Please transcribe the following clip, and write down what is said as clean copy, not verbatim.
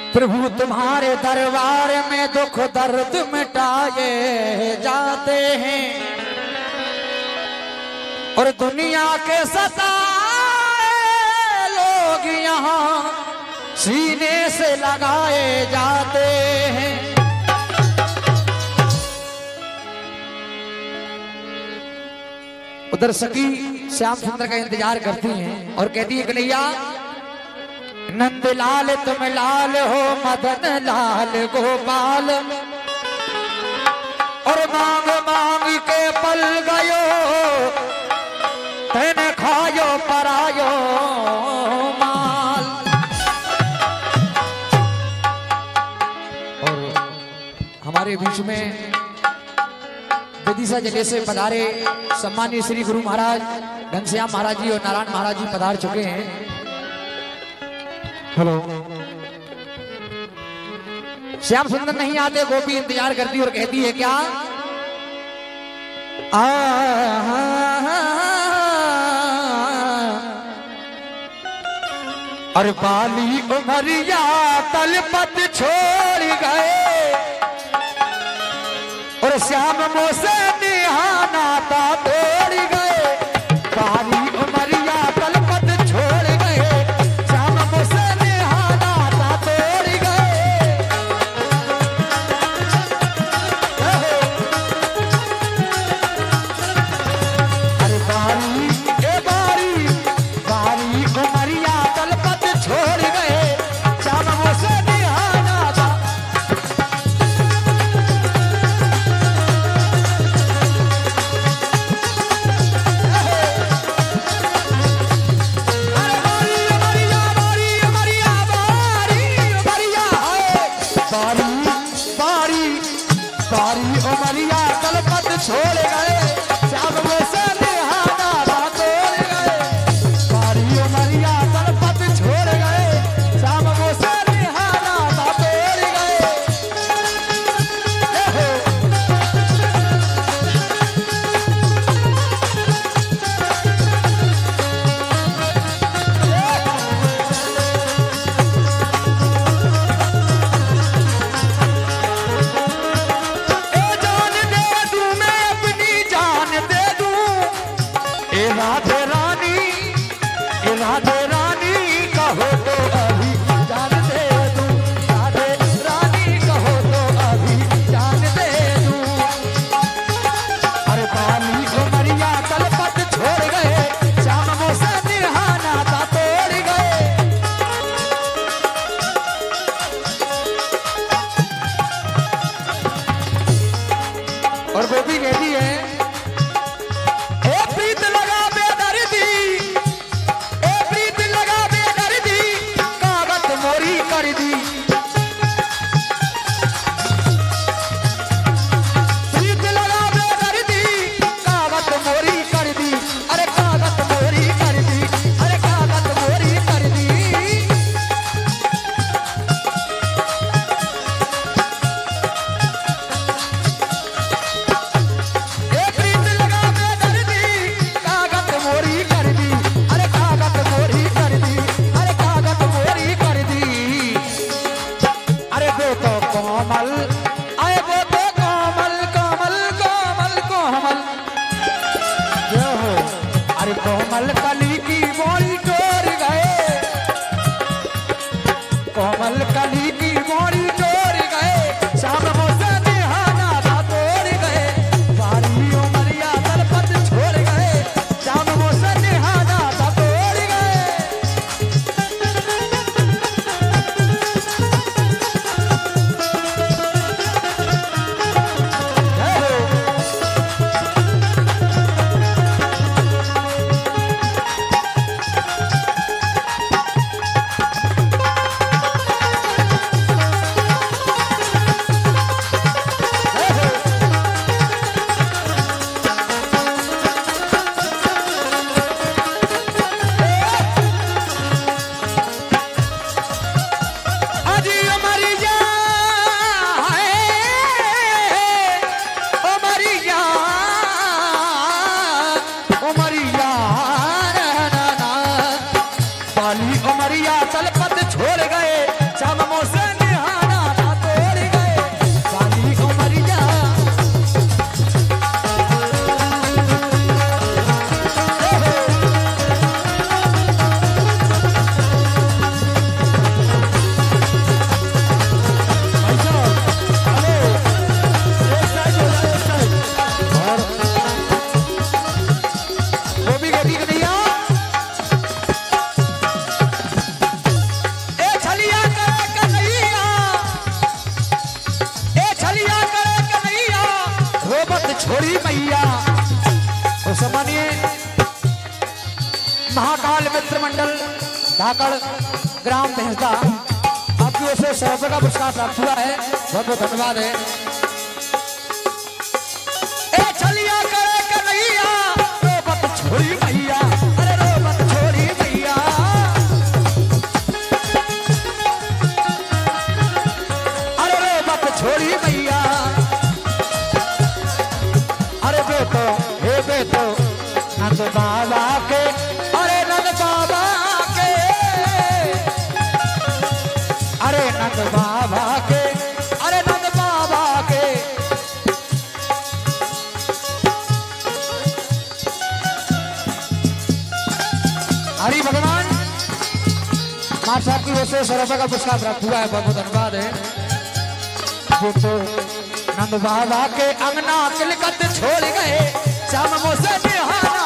प्रभु तुम्हारे दरबार में दुख दर्द मिटाए जाते हैं और दुनिया के सताए लोग यहाँ सीने से लगाए जाते हैं। उधर सखी श्याम सुंदर का इंतजार करती हैं और कहती है कन्हैया नंद लाल तुम लाल हो मदन लाल गोपाल और मांग मांग के पल गयो तेने खायो परायो माल। और हमारे बीच में विदिशा जिले से पधारे सम्मानीय श्री गुरु महाराज घनश्याम महाराज जी और नारायण महाराज जी पधार चुके हैं। हेलो श्याम सुंदर नहीं आते, गोपी इंतजार करती और कहती है क्या अरे बाली उमरिया तलपत छोड़ गए और श्याम मोसे निहाना था तोड़ गए। बाली उमरिया तलपत छोड़ गए श्याम मोसे निहाना था तोड़ गए। अरे बारी ए बारी बारी उमरिया तलपत छोड़ गए श्याम मोसे निहाना था। छोड़ गए श्याम मोसे निहाना था तोड़ गए। बारी उमरिया तलपत छोड़ गए श्याम मोसे निहाना था तोड़ गए। राधे रानी कहो तो अभी जान दे दूं, राधे रानी कहो तो अभी जान दे दूं। अरे बाली उमरिया तलपत छोड़ गए श्याम मोसे निहाना था तोड़ गए। और गोपी कहती है प्रीत लगा बेदर्दी मोरी कर दी। प्रीत लगा बेदर्दी कागत मोरी कर दी। अरे कागत मोरी कर दी, अरे कागत मोरी कर दी। प्रीत लगा बेदर्दी कागत मोरी कर दी। अरे कागत मोरी कर दी, अरे कागत मोरी कर दी। अरे वो तो कोमल आए वो तो कोमल कोमल कोमल कोमल जो हो। अरे कोमल कली की मोरी तोड़ गए, कोमल कली की मोरी तोड़ गए श्याम मोसे निहाना था तोड़ गए। बारी उमरिया तलपत छोड़ गए श्याम मोसे निहाना था तोड़ गए। तलपत छोड़ गए श्याम मोसे मंडल धाकड़ ग्राम भेजदा आपकी ओर से 100 रुपये का पुरस्कार प्राप्त हुआ है। बहुत बहुत धन्यवाद है। ए चलिया करे कन्हैया रो मत छोड़ी भैया, अरे रो मत छोड़ी भैया, अरे रो मत छोड़ी भैया, अरे बेटो हे बेटो नंद बाबा के, अरे नंद बाबा के, अरे नंद बाबा के, अरे नंद बाबा के। हरि भगवान मार साहब की ओर से 100 रुपये का पुरस्कार प्राप्त हुआ है। बहुत बहुत धन्यवाद है। देखो नंद बाबा के अंगना तिलकत छोड़ गए, श्याम मोसे बिहार